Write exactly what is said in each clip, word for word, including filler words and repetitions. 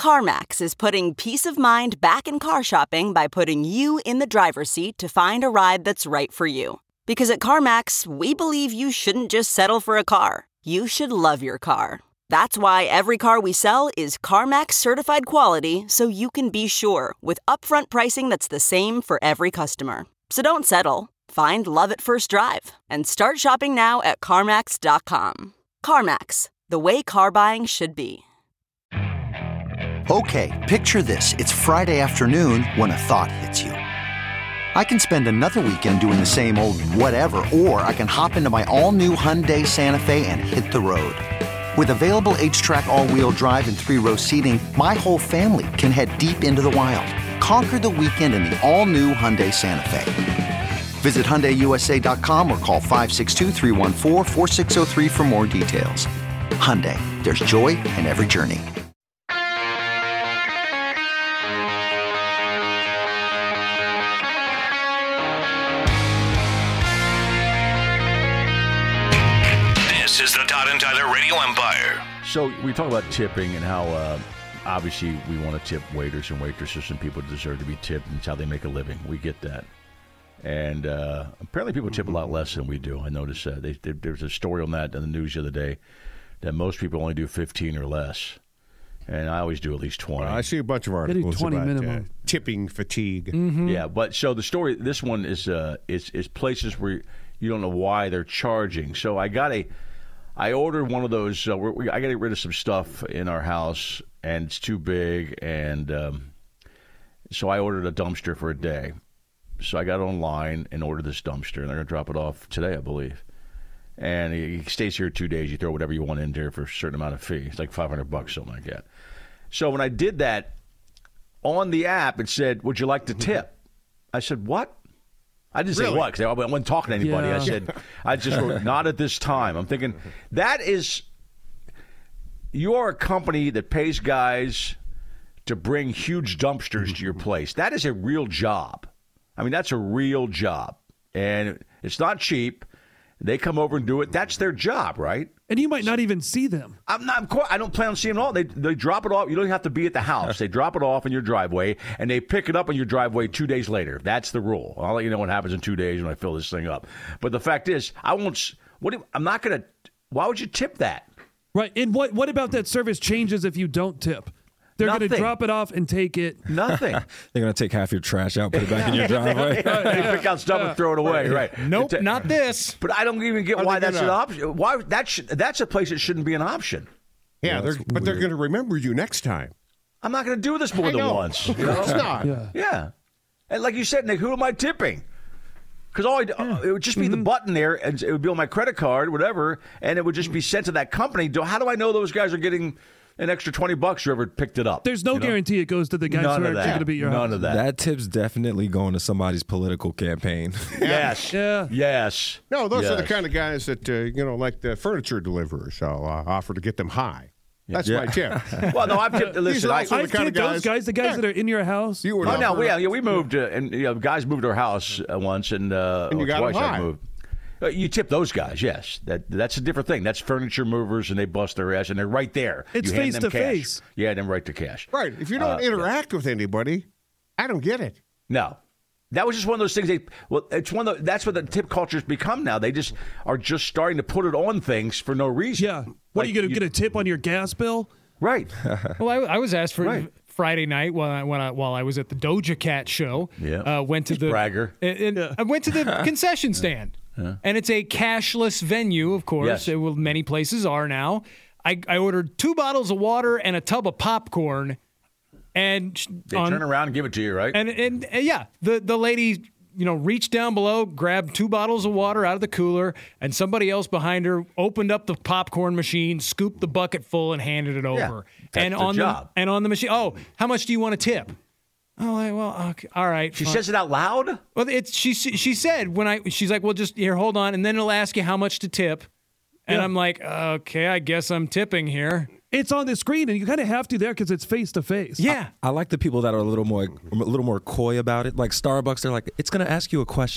CarMax is putting peace of mind back in car shopping by putting you in the driver's seat to find a ride that's right for you. Because at CarMax, we believe you shouldn't just settle for a car. You should love your car. That's why every car we sell is CarMax certified quality, so you can be sure with upfront pricing that's the same for every customer. So don't settle. Find love at first drive and start shopping now at CarMax dot com. CarMax, the way car buying should be. Okay, picture this. It's Friday afternoon when a thought hits you. I can spend another weekend doing the same old whatever, or I can hop into my all-new Hyundai Santa Fe and hit the road. With available H-Track all-wheel drive and three-row seating, my whole family can head deep into the wild. Conquer the weekend in the all-new Hyundai Santa Fe. Visit Hyundai U S A dot com or call five six two, three one four, four six zero three for more details. Hyundai, there's joy in every journey. This is the Todd and Tyler Radio Empire. So we talk about tipping and how uh, obviously we want to tip waiters and waitresses, and people deserve to be tipped, and it's how they make a living. We get that. And uh, apparently people tip a lot less than we do. I noticed that. They, they, there was a story on that in the news the other day that most people only do fifteen or less. And I always do at least twenty. Well, I see a bunch of articles twenty about minimum. Uh, tipping fatigue. Mm-hmm. Yeah, but so the story, this one is uh, is, is places where you don't know why they're charging. So I got a, I ordered one of those, uh, we, I got to get rid of some stuff in our house, and it's too big. And um, so I ordered a dumpster for a day. So I got online and ordered this dumpster, and they're going to drop it off today, I believe. And he stays here two days. You throw whatever you want in there for a certain amount of fee. It's like five hundred bucks, something like that. So when I did that, on the app, it said, would you like to tip? I said, what? I didn't Really? say what, because I wasn't talking to anybody. Yeah. I said, I just wrote, not at this time. I'm thinking, that is, you are a company that pays guys to bring huge dumpsters to your place. That is a real job. I mean, that's a real job. And it's not cheap. They come over and do it. That's their job, right? And you might not even see them. I'm not. Of course, I don't plan on seeing them all. They they drop it off. You don't have to be at the house. They drop it off in your driveway, and they pick it up in your driveway two days later. That's the rule. I'll let you know what happens in two days when I fill this thing up. But the fact is, I won't. What? do- I'm not going to. Why would you tip that? Right. And what, what about that service changes if you don't tip? They're going to Nothing. drop it off and take it. Nothing. They're going to take half your trash out, put it back in your driveway. They pick out stuff and throw it away. Right. Nope, It- not this. But I don't even get How why they that's an gonna- option. Why that should, that's a place that shouldn't be an option. Yeah, Yeah, they're, that's but they're weird. going to remember you next time. I'm not going to do this more I than know. once. You It's know? not. Yeah. Yeah. And like you said, Nick, who am I tipping? Because all I, uh, it would just be the button there, and it would be on my credit card, whatever, and it would just be sent to that company. Do- How do I know those guys are getting an extra twenty bucks whoever picked it up? There's no you know? guarantee it goes to the guys None who are of actually that. going to be your None house. of that. That tip's definitely going to somebody's political campaign. Yes. Yeah. Yes. No, those are the Yes. kind of guys that, uh, you know, like the furniture deliverers. I'll uh, offer to get them high. That's Yeah. my tip. Well, no, I've tipped. Listen, I, also I the kind of tipped those guys- guys, the guys Yeah. that are in your house. You were Oh not no, for- we yeah, we moved uh, and you know, guys moved our house uh, once and uh, And you or got 'em twice I high. moved. Uh, You tip those guys, yes. That that's a different thing. That's furniture movers, and they bust their ass, and they're right there. It's You hand face them to cash. face. Yeah, them right to cash. Right. If you don't Uh, interact with anybody, I don't get it. No, that was just one of those things. They well, it's one of the, that's what the tip culture's become now. They just are just starting to put it on things for no reason. Yeah. What Like, are you going to you- get a tip on your gas bill? Right. Well, I, I was asked for Right. Friday night while I, when I, while I was at the Doja Cat show. Yeah. Uh, went to the bragger. and- and I went to the concession stand, and it's a cashless venue, of course. Yes. It will, many places are now. I, I ordered two bottles of water and a tub of popcorn, and sh- They on- turn around and give it to you, right? and and uh, yeah, the the lady, you know, reached down below, grabbed two bottles of water out of the cooler, and somebody else behind her opened up the popcorn machine, scooped the bucket full, and handed it over. that's and the on job. the and on the machine, oh, how much do you want to tip? Oh, like, well, okay, all right. she fine. says it out loud. well, it's she she said when I she's like, well, just here, hold on, and then it'll ask you how much to tip, and Yeah. I'm like, okay, I guess I'm tipping here. It's on the screen, and you kind of have to there because it's face to face. Yeah. I like the people that are a little more a little more coy about it. Like Starbucks, they're like, it's going to ask you a question.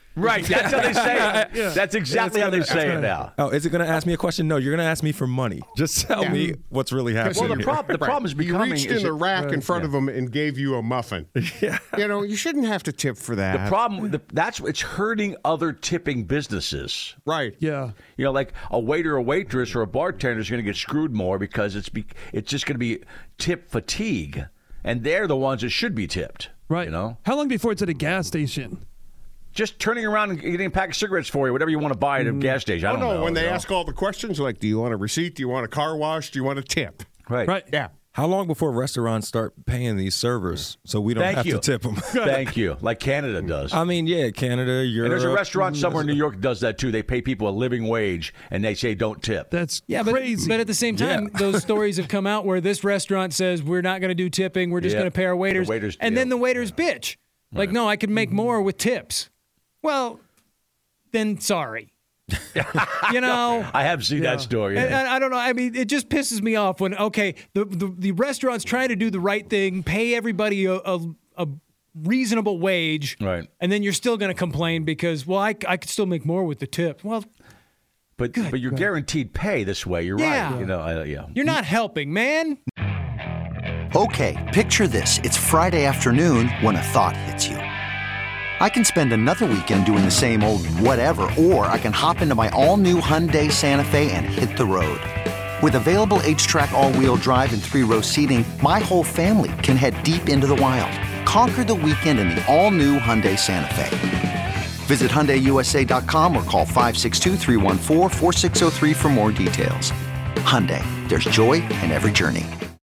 Right. That's how they say it. Yeah. That's exactly how they say it now. Oh, is it going to ask me a question? No, you're going to ask me for money. Just tell Yeah. me what's really happening. Well, the, here. prob- the problem is becoming. He reached is in the it- rack in front yeah. of him and gave you a muffin. Yeah. You know, you shouldn't have to tip for that. The problem, the, that's it's hurting other tipping businesses. Right. Yeah. You know, like a waiter, or waitress, or a bartender is going to get screwed more because it's be, it's just going to be tip fatigue, and they're the ones that should be tipped. Right. You know, How long before it's at a gas station? just turning around and getting a pack of cigarettes for you, whatever you want to buy at a gas station. I Oh, don't no, know. when they you know? ask all the questions, like, do you want a receipt? Do you want a car wash? Do you want a tip? right, Right. Yeah. How long before restaurants start paying these servers so we don't Thank have you. to tip them? Thank you. Like Canada does. I mean, yeah, Canada, Europe. And there's a restaurant somewhere in New York that does that too. They pay people a living wage, and they say don't tip. That's Yeah, but, crazy. but at the same time, those stories have come out where this restaurant says we're not going to do tipping, we're just Yeah. going to pay our waiters, The waiters and deal. then the waiters bitch, like, no, I could make more with tips. Well, then sorry, you know. I have seen that story. And, yeah. and I don't know. I mean, it just pisses me off when okay, the the, the restaurant's trying to do the right thing, pay everybody a, a, a reasonable wage, Right. and then you're still going to complain because well, I, I could still make more with the tip. Well, But but you're guaranteed pay this way. You're Yeah. right. You know, I, yeah. you're not helping, man. Okay, picture this. It's Friday afternoon when a thought hits you. I can spend another weekend doing the same old whatever, or I can hop into my all-new Hyundai Santa Fe and hit the road. With available H-Track all-wheel drive and three-row seating, my whole family can head deep into the wild. Conquer the weekend in the all-new Hyundai Santa Fe. Visit Hyundai U S A dot com or call five six two, three one four, four six zero three for more details. Hyundai, there's joy in every journey.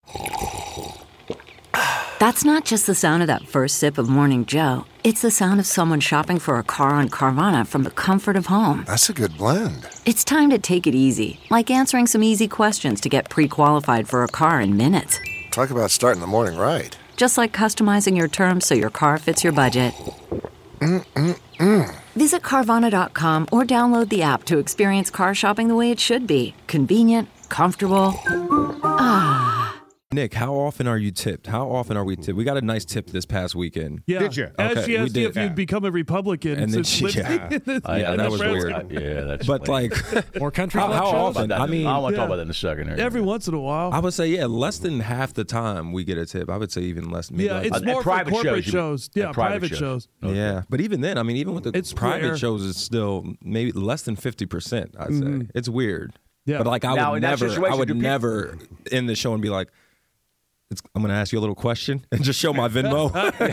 That's not just the sound of that first sip of Morning Joe. It's the sound of someone shopping for a car on Carvana from the comfort of home. That's a good blend. It's time to take it easy, like answering some easy questions to get pre-qualified for a car in minutes. Talk about starting the morning right. Just like customizing your terms so your car fits your budget. Mm-mm-mm. Visit Carvana dot com or download the app to experience car shopping the way it should be. Convenient, comfortable. Ah. Nick, how often are you tipped? How often are we tipped? We got a nice tip this past weekend. Yeah. Did you? As Okay, she we asked you did. if you'd become a Republican. And then since she- living yeah. in the- I- Yeah, in that was Nebraska. weird. Yeah, that's. But funny. like, More country how, club how shows? often? About I that- mean, I want to yeah. talk about that in a second. Here. Every once in a while. I would say, yeah, less than half the time we get a tip. I would say even less. Maybe yeah, like- it's At more for private corporate shows, you mean? shows. Yeah, At private private shows. shows. yeah, but even then, I mean, even with the It's private rare. shows, it's still maybe less than fifty percent. I'd say it's weird. Yeah. But like, I Now, would in that never, I situation, would do people- never end the show and be like, it's, "I'm going to ask you a little question" and just show my Venmo.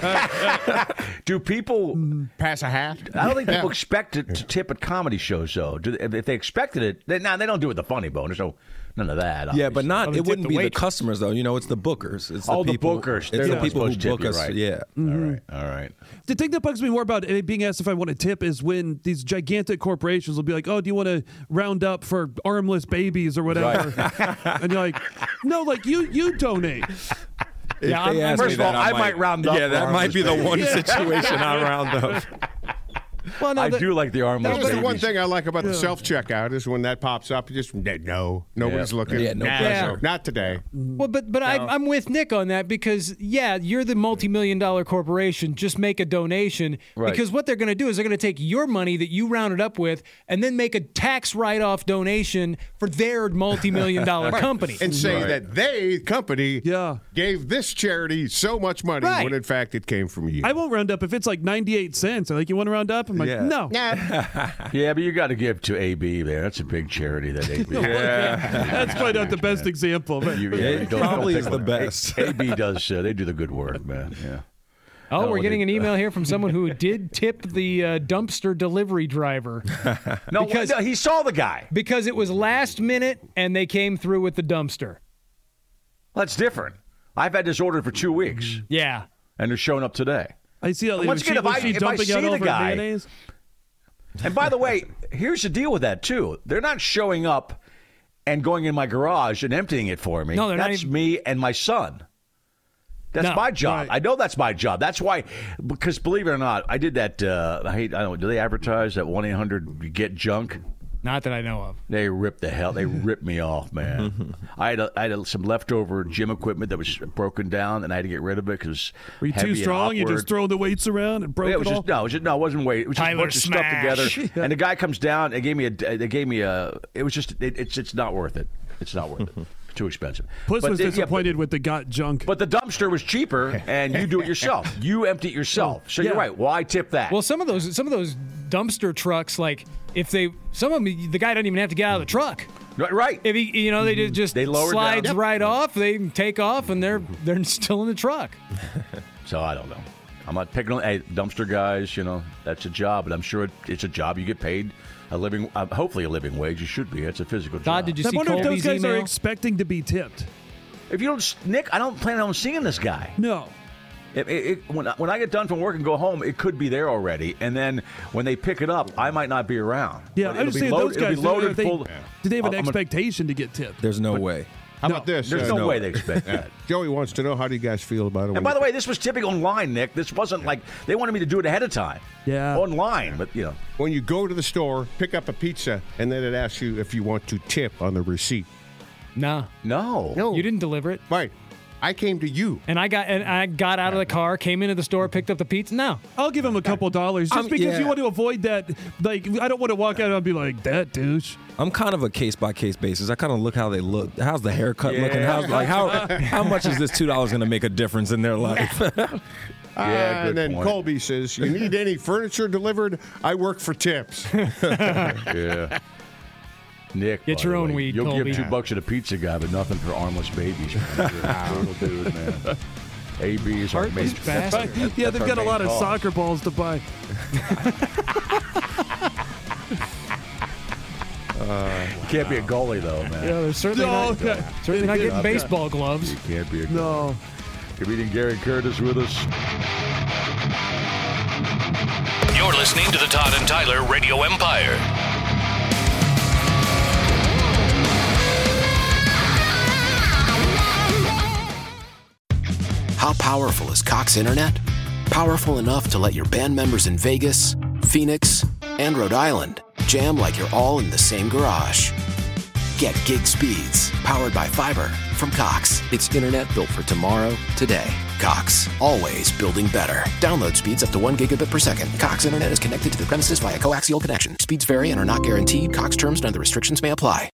Do people? Pass a hat? I don't think people expect it to tip at comedy shows, though. Do they, if they expected it, they, now they don't do it with the funny bone. There's no none of that. Yeah, but obviously. not. Oh, they It tip wouldn't the be the waitress. customers though. You know, it's the bookers. It's the Oh, the people. bookers. It's They're the not people who supposed to tip book you, us. right. Yeah. All right, all right. The thing that bugs me more about it being asked if I want to tip is when these gigantic corporations will be like, "Oh, do you want to round up for armless babies or whatever?" And you're like, "No, like you you donate." If Yeah, they I'm- ask first me of that, all, I might round up Yeah, for that might be the armless one situation I round up. Well, no, I the- do like the armless That was the babies. one thing I like about the self checkout is when that pops up, you just no, nobody's Yeah. looking. Yeah, no Nah, pressure. Not today. Well, but but I, I'm with Nick on that because yeah, you're the multi-million dollar corporation. Just make a donation Right. because what they're going to do is they're going to take your money that you rounded up with and then make a tax write-off donation for their multi-million dollar company. And say Right. that they, company, Yeah. gave this charity so much money Right. when in fact it came from you. I won't round up if it's like ninety-eight cents. I'm like, you want to round up? I'm like, Yeah. no. Yeah, but you got to give to A B there. That's a big charity. That A B. That's probably not the best example. But You, It you don't- probably don't is pick the one. best. A B does. Uh, they do the good work, man. Yeah. Oh, No, we're getting they- an email here from someone who did tip the uh, dumpster delivery driver No, Because- no, he saw the guy. because it was last minute and they came through with the dumpster. That's different. I've had this ordered for two weeks, Yeah. and they're showing up today. I see how they Once was she, again, if was I- she if I dumping see out the over guy- mayonnaise? And by the way, here's the deal with that too. They're not showing up and going in my garage and emptying it for me. No, they're not that's even- me and my son. That's No, my job. right. I know that's my job. That's why, because believe it or not, I did that. Uh, I hate. I don't. Do they advertise that one eight hundred get junk? Not that I know of. They ripped the hell. They ripped me off, man. I had a, I had some leftover gym equipment that was broken down, and I had to get rid of it because Were you too strong? You just throw the weights around and broke yeah, it it was all? just no, it was just, no, it wasn't weight. It was just Tyler a bunch of stuff Smash. together. And the guy comes down. They gave me a. They gave me a. It was just. It, it's it's not worth it. It's not worth it. Too expensive. Puss But was the- yeah, disappointed but- with the got junk. But the dumpster was cheaper, and you do it yourself. You empty it yourself. So Yeah. you're right. Why tip that? Well, some of those some of those dumpster trucks, like if they some of them, the guy doesn't even have to get out of the truck. Right. If he, you know, they just- just They lower it down. slides Yep. right off. They take off, and they're they're still in the truck. So I don't know. I'm not picking on hey, dumpster guys. You know, that's a job, but I'm sure it, it's a job you get paid a living, uh, hopefully a living wage. You should be. It's a physical job. Todd, did you I see wonder if those Colby's guys are email? expecting to be tipped. If you don't, Nick, I don't plan on seeing this guy. No. It, it, it, when, I- when I get done from work and go home, it could be there already. And then when they pick it up, I might not be around. Yeah, But I it'll be understand load- those it'll guys. be loaded they, full. Do they have an I'm gonna- expectation to get tipped? There's no way. How No. about this? There's Uh, no, way they expect that. Joey wants to know, how do you guys feel about it? And by the way, this was tipping online, Nick. This wasn't like they wanted me to do it ahead of time. Yeah. Online, but you know. when you go to the store, pick up a pizza, and then it asks you if you want to tip on the receipt. No, No. No. you didn't deliver it. Right. I came to you. And I got and I got out of the car, came into the store, picked up the pizza. No, I'll give him a couple dollars just Um, because yeah. you want to avoid that. Like, I don't want to walk out and be like, that douche. I'm kind of a case by case basis. I kind of look how they look. How's the haircut Yeah. looking? How's like how how much is this two dollars going to make a difference in their life? Yeah, Uh, good and then point. Colby says, you need any furniture delivered? I work for tips. Yeah. Nick, Get by your the own way, weed, You'll Colby. give two bucks to the pizza guy, but nothing for armless babies. Man. You're a brutal dude, man. A Bs are Heartless made. bastard. Yeah, That's they've our got a main lot of call. soccer balls to buy. You can't be a goalie though, man. yeah, they're certainly No, not, okay. certainly not getting Yeah. baseball gloves. You can't be a goalie. No. You're meeting Gary Curtis with us. You're listening to the Todd and Tyler Radio Empire. How powerful is Cox Internet? Powerful enough to let your band members in Vegas, Phoenix, and Rhode Island jam like you're all in the same garage. Get gig speeds powered by fiber from Cox. It's internet built for tomorrow, today. Cox, always building better. Download speeds up to one gigabit per second. Cox Internet is connected to the premises via coaxial connection. Speeds vary and are not guaranteed. Cox terms and other restrictions may apply.